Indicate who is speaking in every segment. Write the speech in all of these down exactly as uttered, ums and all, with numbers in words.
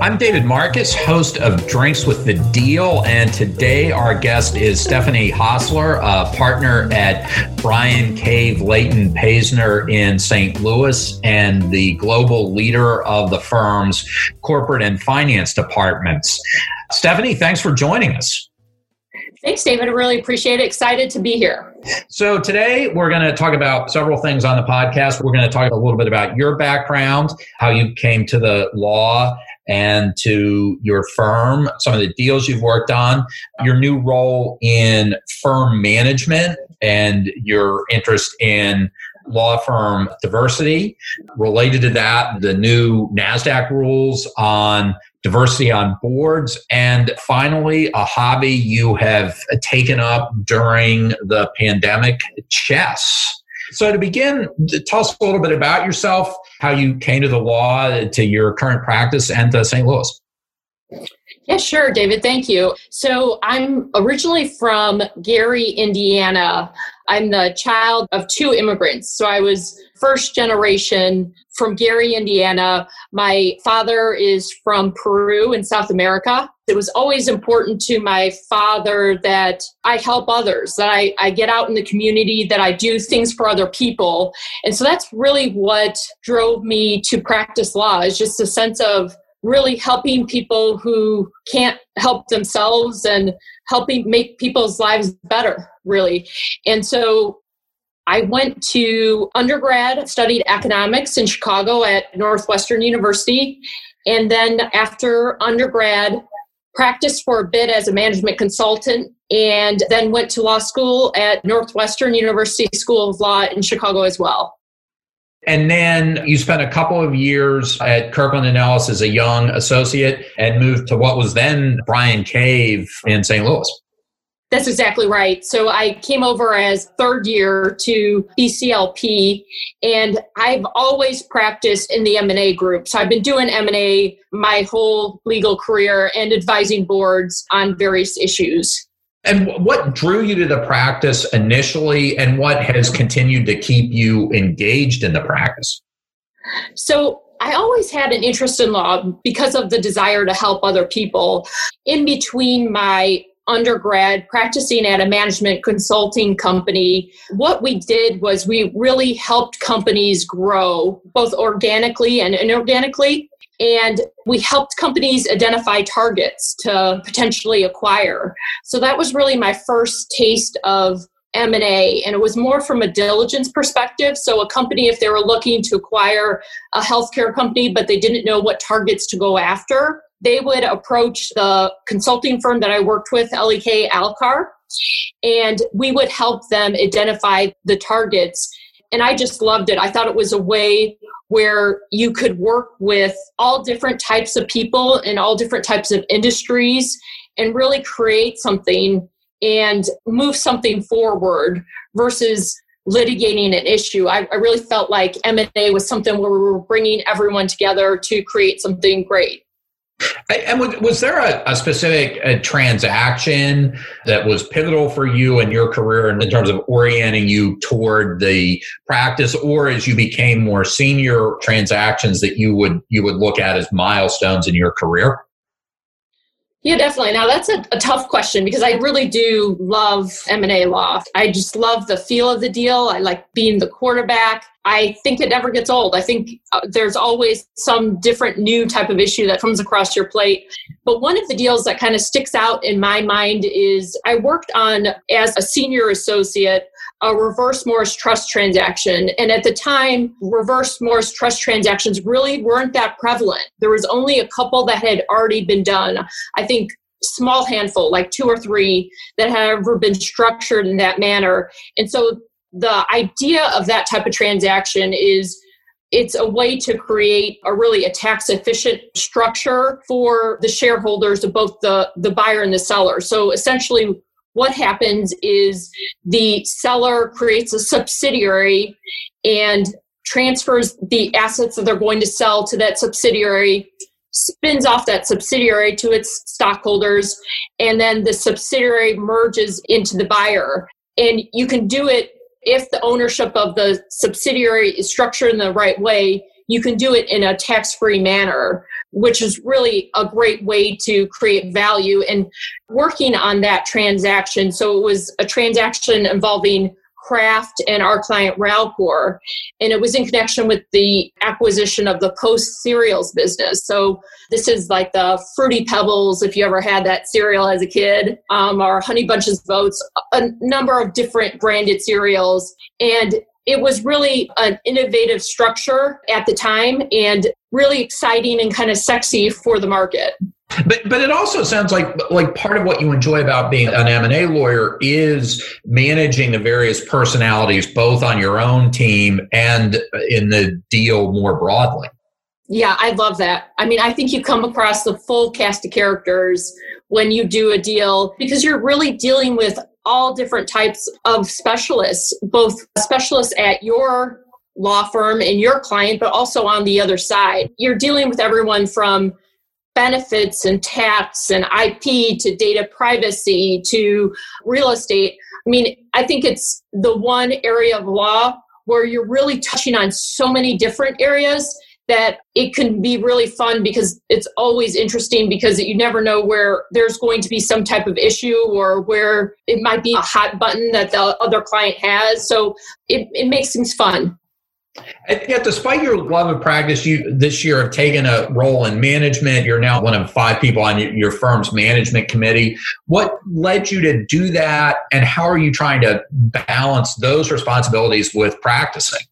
Speaker 1: I'm David Marcus, host of Drinks with the Deal, and today our guest is Stephanie Hostler, a partner at Bryan Cave Leighton Paisner in Saint Louis and the global leader of the firm's corporate and finance departments. Stephanie, thanks for joining us.
Speaker 2: Thanks, David. I really appreciate it. Excited to be here.
Speaker 1: So today we're going to talk about several things on the podcast. We're going to talk a little bit about your background, how you came to the law and to your firm, some of the deals you've worked on, your new role in firm management, and your interest in law firm diversity. Related to that, the new NASDAQ rules on diversity on boards, and finally, a hobby you have taken up during the pandemic, chess. So to begin, tell us a little bit about yourself, how you came to the law, to your current practice, and to Saint Louis.
Speaker 2: Yeah, sure, David. Thank you. So I'm originally from Gary, Indiana. I'm the child of two immigrants. So I was first generation from Gary, Indiana. My father is from Peru in South America. It was always important to my father that I help others, that I, I get out in the community, that I do things for other people. And so that's really what drove me to practice law, is just a sense of really helping people who can't help themselves and helping make people's lives better, really. And so I went to undergrad, studied economics in Chicago at Northwestern University. And then after undergrad, practiced for a bit as a management consultant, and then went to law school at Northwestern University School of Law in Chicago as well.
Speaker 1: And then you spent a couple of years at Kirkland and Ellis as a young associate and moved to what was then Bryan Cave in Saint Louis.
Speaker 2: That's exactly right. So I came over as third year to B C L P, and I've always practiced in the M and A group. So I've been doing M and A my whole legal career and advising boards on various issues.
Speaker 1: And what drew you to the practice initially, and what has continued to keep you engaged in the practice?
Speaker 2: So I always had an interest in law because of the desire to help other people. In between my undergrad practicing at a management consulting company, what we did was we really helped companies grow both organically and inorganically. And we helped companies identify targets to potentially acquire. So that was really my first taste of M and A, and it was more from a diligence perspective. So a company, if they were looking to acquire a healthcare company, but they didn't know what targets to go after, they would approach the consulting firm that I worked with, L E K Alcar, and we would help them identify the targets. And I just loved it. I thought it was a way where you could work with all different types of people in all different types of industries and really create something and move something forward versus litigating an issue. I, I really felt like M and A was something where we were bringing everyone together to create something great.
Speaker 1: And was there a, a specific a transaction that was pivotal for you in your career in terms of orienting you toward the practice, or as you became more senior, transactions that you would you would look at as milestones in your career?
Speaker 2: Yeah, definitely. Now, that's a, a tough question because I really do love M and A law. I just love the feel of the deal. I like being the quarterback. I think it never gets old. I think uh, there's always some different new type of issue that comes across your plate. But one of the deals that kind of sticks out in my mind is I worked on, as a senior associate, a reverse Morris Trust transaction. And at the time, reverse Morris Trust transactions really weren't that prevalent. There was only a couple that had already been done. I think small handful, like two or three, that had ever been structured in that manner. And so the idea of that type of transaction is it's a way to create a really a tax efficient structure for the shareholders of both the, the buyer and the seller. So essentially what happens is the seller creates a subsidiary and transfers the assets that they're going to sell to that subsidiary, spins off that subsidiary to its stockholders, and then the subsidiary merges into the buyer. And you can do it if the ownership of the subsidiary is structured in the right way. You can do it in a tax-free manner which is really a great way to create value and working on that transaction. So it was a transaction involving Kraft and our client Ralcor, and it was in connection with the acquisition of the Post cereals business. So this is like the Fruity Pebbles, if you ever had that cereal as a kid, um, or Honey Bunches of Oats, a number of different branded cereals. And it was really an innovative structure at the time and really exciting and kind of sexy for the market.
Speaker 1: But but it also sounds like like part of what you enjoy about being an M and A lawyer is managing the various personalities, both on your own team and in the deal more broadly.
Speaker 2: Yeah, I love that. I mean, I think you come across the full cast of characters when you do a deal because you're really dealing with all different types of specialists, both specialists at your law firm and your client, but also on the other side. You're dealing with everyone from benefits and tax and I P to data privacy to real estate. I mean, I think it's the one area of law where you're really touching on so many different areas that it can be really fun because it's always interesting because you never know where there's going to be some type of issue or where it might be a hot button that the other client has. So it, it makes things fun.
Speaker 1: And yet, despite your love of practice, you this year have taken a role in management. You're now one of five people on your firm's management committee. What led you to do that, and how are you trying to balance those responsibilities with practicing?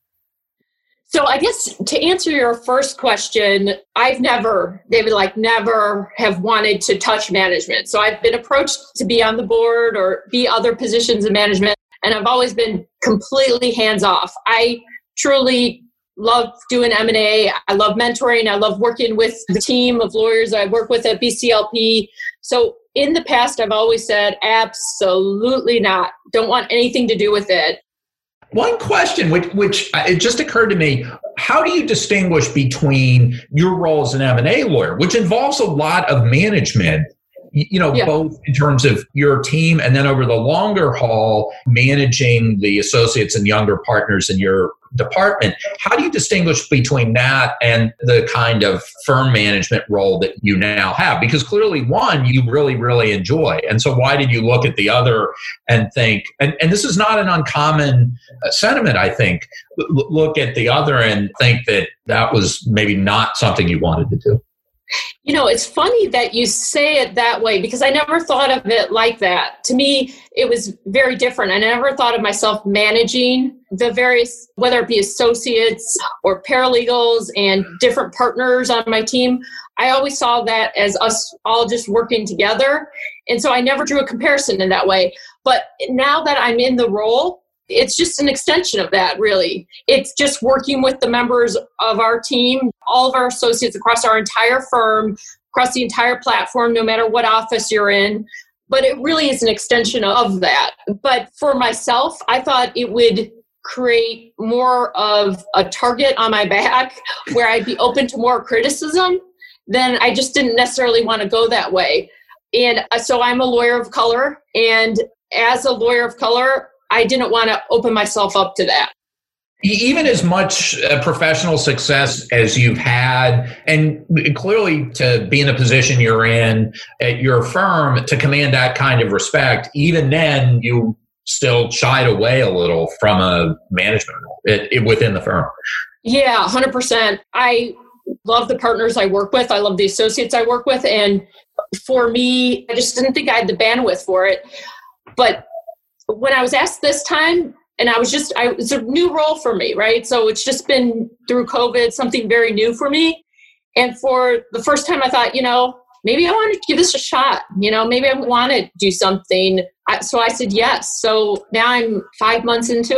Speaker 2: So I guess to answer your first question, I've never, David, like never have wanted to touch management. So I've been approached to be on the board or be other positions in management, and I've always been completely hands off. I truly love doing M and A. I love mentoring. I love working with the team of lawyers I work with at B C L P. So in the past, I've always said, absolutely not. Don't want anything to do with it.
Speaker 1: One question, which, which it just occurred to me, how do you distinguish between your role as an M and A lawyer, which involves a lot of management, you know, yeah. both in terms of your team and then over the longer haul, managing the associates and younger partners in your department? How do you distinguish between that and the kind of firm management role that you now have? Because clearly one you really, really enjoy. And so why did you look at the other and think, and, and this is not an uncommon uh, sentiment, I think, l- look at the other and think that that was maybe not something you wanted to do?
Speaker 2: You know, it's funny that you say it that way because I never thought of it like that. To me, it was very different. I never thought of myself managing the various, whether it be associates or paralegals and different partners on my team. I always saw that as us all just working together. And so I never drew a comparison in that way. But now that I'm in the role, it's just an extension of that, really. It's just working with the members of our team, all of our associates across our entire firm, across the entire platform, no matter what office you're in. But it really is an extension of that. But for myself, I thought it would create more of a target on my back where I'd be open to more criticism. Then I just didn't necessarily want to go that way. And so I'm a lawyer of color. And as a lawyer of color, I didn't want to open myself up to that.
Speaker 1: Even as much uh, professional success as you've had, and clearly to be in the position you're in at your firm, to command that kind of respect, even then you still shied away a little from a management role it, it, within the firm.
Speaker 2: Yeah, one hundred percent. I love the partners I work with. I love the associates I work with. And for me, I just didn't think I had the bandwidth for it. But when I was asked this time, and I was just, I, it's a new role for me, right? So it's just been through COVID, something very new for me. And for the first time, I thought, you know, maybe I want to give this a shot. You know, maybe I want to do something. I, so I said yes. So now I'm five months into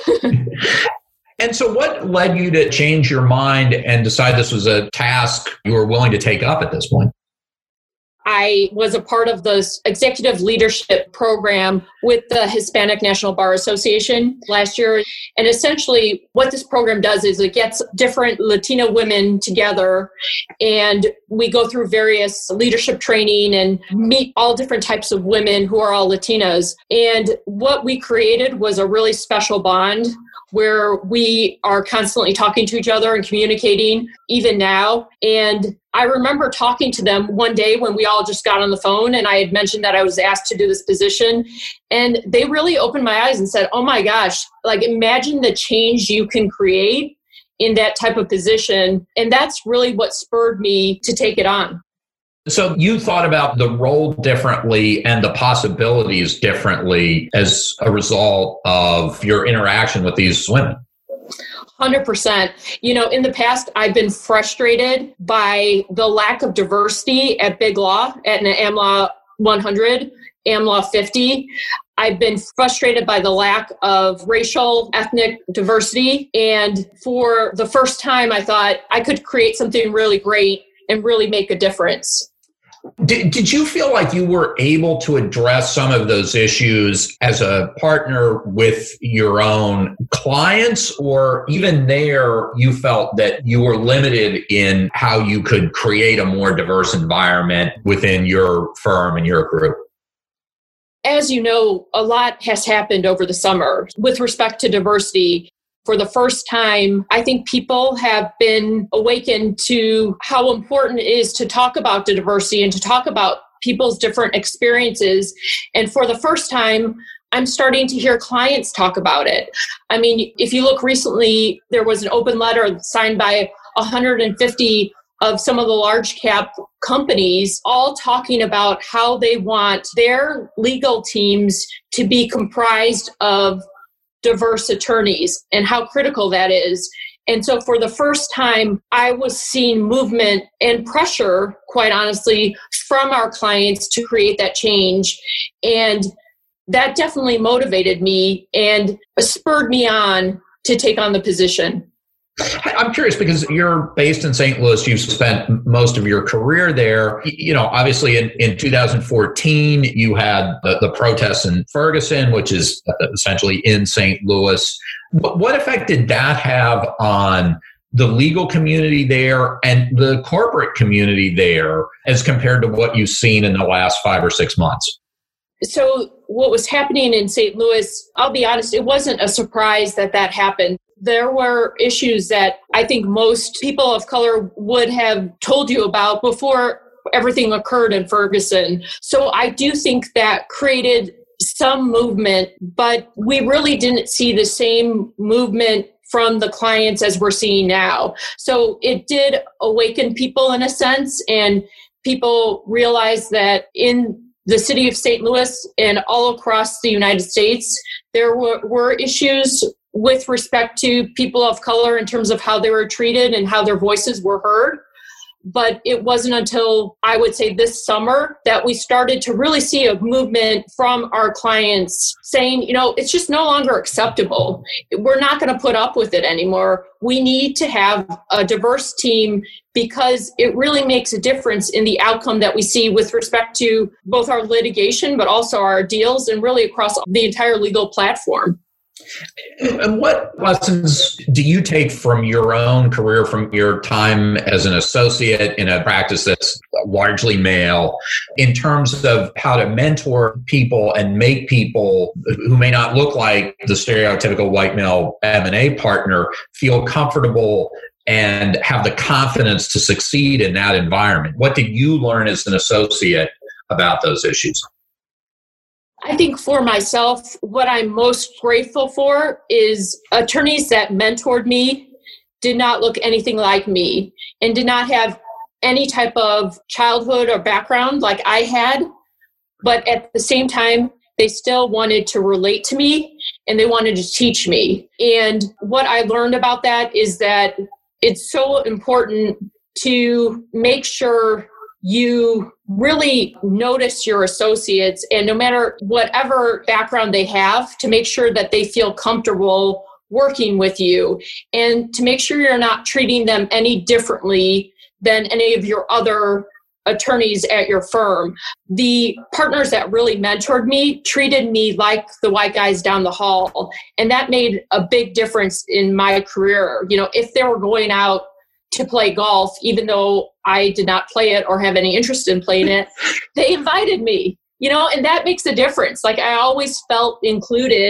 Speaker 2: it.
Speaker 1: And so what led you to change your mind and decide this was a task you were willing to take up at this point?
Speaker 2: I was a part of the executive leadership program with the Hispanic National Bar Association last year. And essentially what this program does is it gets different Latino women together and we go through various leadership training and meet all different types of women who are all Latinas. And what we created was a really special bond where we are constantly talking to each other and communicating even now. And I remember talking to them one day when we all just got on the phone and I had mentioned that I was asked to do this position. And they really opened my eyes and said, oh my gosh, like imagine the change you can create in that type of position. And that's really what spurred me to take it on.
Speaker 1: So you thought about the role differently and the possibilities differently as a result of your interaction with these women.
Speaker 2: one hundred percent. You know, in the past, I've been frustrated by the lack of diversity at Big Law, at an AmLaw one hundred, AmLaw fifty. I've been frustrated by the lack of racial, ethnic diversity. And for the first time, I thought I could create something really great and really make a difference.
Speaker 1: Did, did you feel like you were able to address some of those issues as a partner with your own clients, or even there you felt that you were limited in how you could create a more diverse environment within your firm and your group?
Speaker 2: As you know, a lot has happened over the summer with respect to diversity. For the first time, I think people have been awakened to how important it is to talk about the diversity and to talk about people's different experiences. And for the first time, I'm starting to hear clients talk about it. I mean, if you look recently, there was an open letter signed by one hundred fifty of some of the large cap companies, all talking about how they want their legal teams to be comprised of diverse attorneys and how critical that is. And so for the first time, I was seeing movement and pressure, quite honestly, from our clients to create that change. And that definitely motivated me and spurred me on to take on the position.
Speaker 1: I'm curious because you're based in Saint Louis. You've spent most of your career there. You know, obviously in, in two thousand fourteen, you had the, the protests in Ferguson, which is essentially in Saint Louis. What effect did that have on the legal community there and the corporate community there as compared to what you've seen in the last five or six months?
Speaker 2: So what was happening in Saint Louis, I'll be honest, it wasn't a surprise that that happened. There were issues that I think most people of color would have told you about before everything occurred in Ferguson. So I do think that created some movement, but we really didn't see the same movement from the clients as we're seeing now. So it did awaken people in a sense, and people realized that in the city of Saint Louis and all across the United States, there were, were issues with respect to people of color in terms of how they were treated and how their voices were heard. But it wasn't until, I would say, this summer that we started to really see a movement from our clients saying, you know, it's just no longer acceptable. We're not going to put up with it anymore. We need to have a diverse team because it really makes a difference in the outcome that we see with respect to both our litigation, but also our deals and really across the entire legal platform.
Speaker 1: And what lessons do you take from your own career, from your time as an associate in a practice that's largely male, in terms of how to mentor people and make people who may not look like the stereotypical white male M and A partner feel comfortable and have the confidence to succeed in that environment? What did you learn as an associate about those issues?
Speaker 2: I think for myself, what I'm most grateful for is attorneys that mentored me did not look anything like me and did not have any type of childhood or background like I had. But at the same time, they still wanted to relate to me and they wanted to teach me. And what I learned about that is that it's so important to make sure you really notice your associates, and no matter whatever background they have, to make sure that they feel comfortable working with you and to make sure you're not treating them any differently than any of your other attorneys at your firm. The partners that really mentored me treated me like the white guys down the hall, and that made a big difference in my career. You know, if they were going out to play golf, even though I did not play it or have any interest in playing it, they invited me, you know, and that makes a difference. Like I always felt included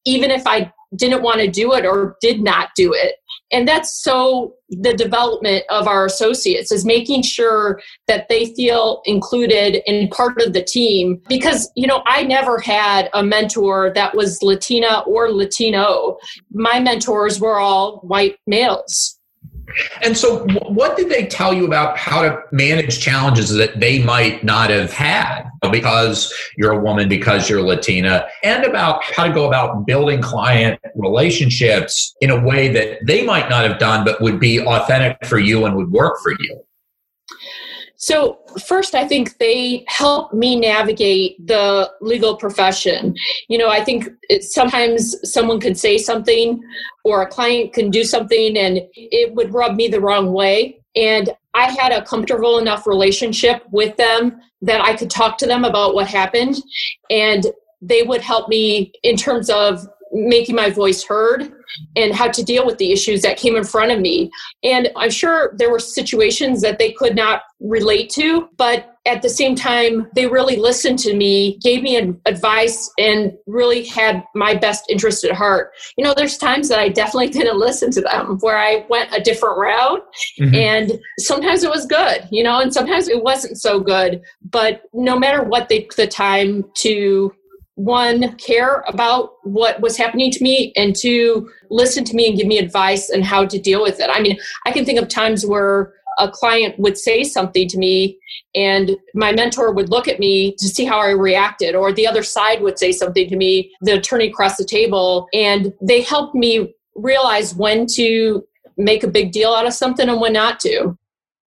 Speaker 2: even if I didn't want to do it or did not do it. And that's so the development of our associates is making sure that they feel included and part of the team. Because, you know, I never had a mentor that was Latina or Latino. My mentors were all white males.
Speaker 1: And so what did they tell you about how to manage challenges that they might not have had because you're a woman, because you're Latina, and about how to go about building client relationships in a way that they might not have done, but would be authentic for you and would work for you?
Speaker 2: So first, I think they help me navigate the legal profession. You know, I think it's, sometimes someone could say something or a client can do something and it would rub me the wrong way. And I had a comfortable enough relationship with them that I could talk to them about what happened. And they would help me in terms of making my voice heard and how to deal with the issues that came in front of me. And I'm sure there were situations that they could not relate to, but at the same time, they really listened to me, gave me advice, and really had my best interest at heart. You know, there's times that I definitely didn't listen to them, where I went a different route, mm-hmm. and sometimes it was good, you know, and sometimes it wasn't so good. But no matter what, they took the time to one, care about what was happening to me, and two, listen to me and give me advice on how to deal with it. I mean, I can think of times where a client would say something to me and my mentor would look at me to see how I reacted, or the other side would say something to me, the attorney across the table, and they helped me realize when to make a big deal out of something and when not to.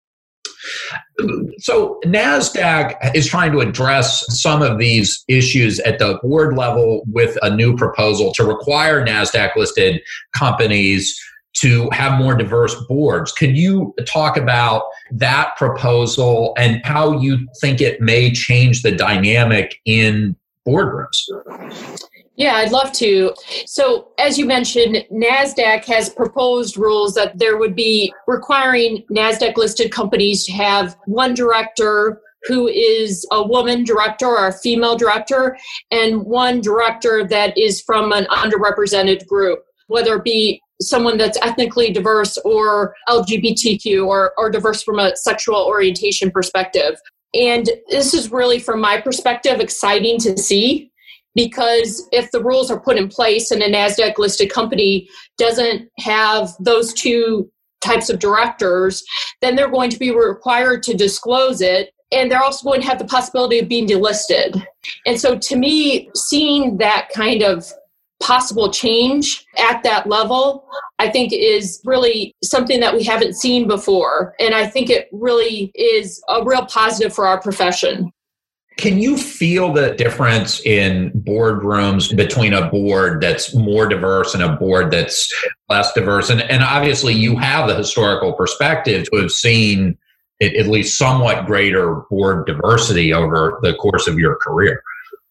Speaker 1: So NASDAQ is trying to address some of these issues at the board level with a new proposal to require NASDAQ-listed companies to have more diverse boards. Could you talk about that proposal and how you think it may change the dynamic in boardrooms?
Speaker 2: Yeah, I'd love to. So as you mentioned, NASDAQ has proposed rules that there would be requiring NASDAQ-listed companies to have one director who is a woman director or a female director, and one director that is from an underrepresented group, whether it be someone that's ethnically diverse or L G B T Q or, or diverse from a sexual orientation perspective. And this is really, from my perspective, exciting to see. Because if the rules are put in place and a NASDAQ-listed company doesn't have those two types of directors, then they're going to be required to disclose it. And they're also going to have the possibility of being delisted. And so to me, seeing that kind of possible change at that level, I think is really something that we haven't seen before. And I think it really is a real positive for our profession.
Speaker 1: Can you feel the difference in boardrooms between a board that's more diverse and a board that's less diverse? And, and obviously you have the historical perspective to have seen it, at least somewhat greater board diversity over the course of your career.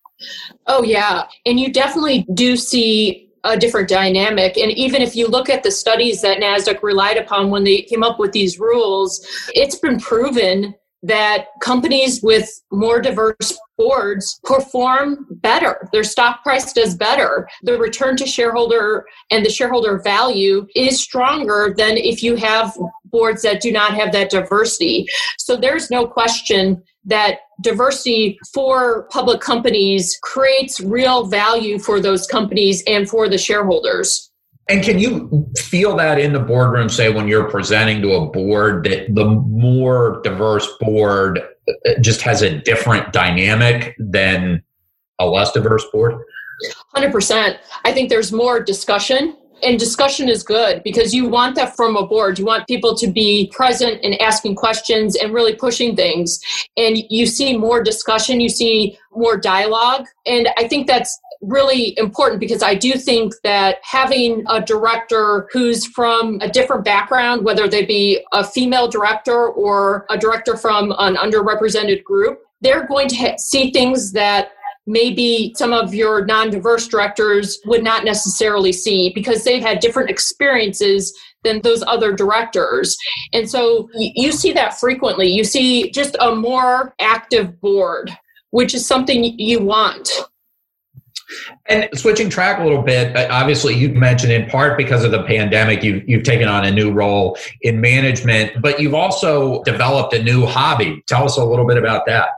Speaker 2: Oh, yeah. And you definitely do see a different dynamic. And even if you look at the studies that NASDAQ relied upon when they came up with these rules, it's been proven that companies with more diverse boards perform better. Their stock price does better. The return to shareholder and the shareholder value is stronger than if you have boards that do not have that diversity. So there's no question that diversity for public companies creates real value for those companies and for the shareholders.
Speaker 1: And can you feel that in the boardroom, say, when you're presenting to a board, that the more diverse board just has a different dynamic than a less diverse board?
Speaker 2: one hundred percent. I think there's more discussion. And discussion is good because you want that from a board. You want people to be present and asking questions and really pushing things. And you see more discussion, you see more dialogue. And I think that's really important because I do think that having a director who's from a different background, whether they be a female director or a director from an underrepresented group, they're going to ha- see things that maybe some of your non-diverse directors would not necessarily see because they've had different experiences than those other directors. And so you see that frequently. You see just a more active board, which is something you want.
Speaker 1: And switching track a little bit, obviously you mentioned in part because of the pandemic, you've, you've taken on a new role in management, but you've also developed a new hobby. Tell us a little bit about that.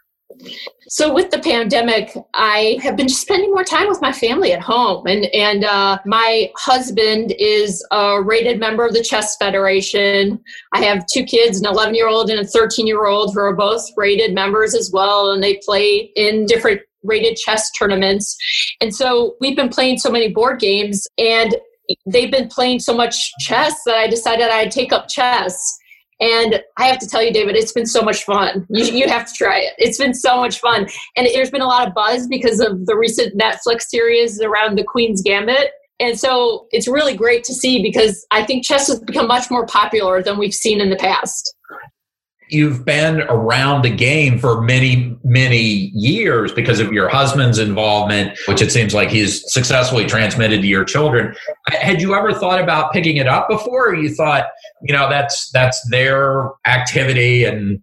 Speaker 2: So with the pandemic, I have been spending more time with my family at home. And, and uh, my husband is a rated member of the Chess Federation. I have two kids, an eleven-year-old and a thirteen-year-old, who are both rated members as well. And they play in different rated chess tournaments. And so we've been playing so many board games, and they've been playing so much chess that I decided I'd take up chess. And I have to tell you, David, it's been so much fun. You, you have to try it. It's been so much fun. And there's been a lot of buzz because of the recent Netflix series around the Queen's Gambit. And so it's really great to see, because I think chess has become much more popular than we've seen in the past.
Speaker 1: You've been around the game for many, many years because of your husband's involvement, which it seems like he's successfully transmitted to your children. Had you ever thought about picking it up before, or you thought, you know, that's that's their activity? And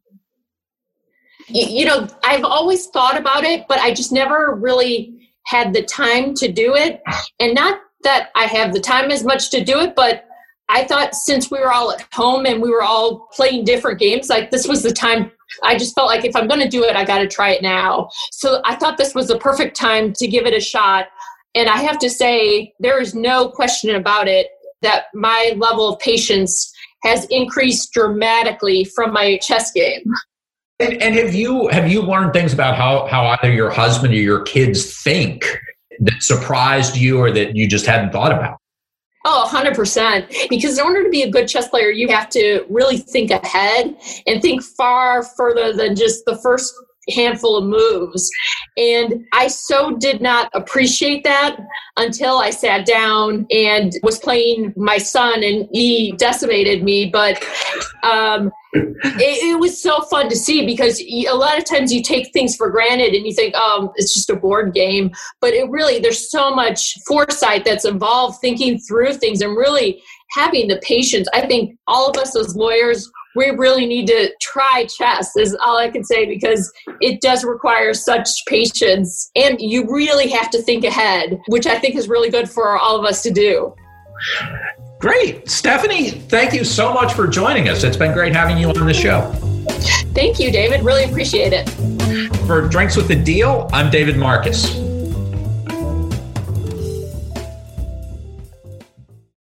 Speaker 2: you know, I've always thought about it, but I just never really had the time to do it. And not that I have the time as much to do it, but I thought since we were all at home and we were all playing different games, like this was the time. I just felt like if I'm going to do it, I got to try it now. So I thought this was the perfect time to give it a shot. And I have to say, there is no question about it that my level of patience has increased dramatically from my chess game.
Speaker 1: And, and have you have you learned things about how, how either your husband or your kids think that surprised you or that you just hadn't thought about?
Speaker 2: Oh, one hundred percent. Because in order to be a good chess player, you have to really think ahead and think far further than just the first handful of moves. And I so did not appreciate that until I sat down and was playing my son, and he decimated me. But um, it, it was so fun to see, because a lot of times you take things for granted and you think, oh, it's just a board game. But it really, there's so much foresight that's involved, thinking through things and really having the patience. I think all of us as lawyers, we really need to try chess, is all I can say, because it does require such patience, and you really have to think ahead, which I think is really good for all of us to do.
Speaker 1: Great. Stephanie, thank you so much for joining us. It's been great having you on the show.
Speaker 2: Thank you, David. Really appreciate it.
Speaker 1: For Drinks with the Deal, I'm David Marcus.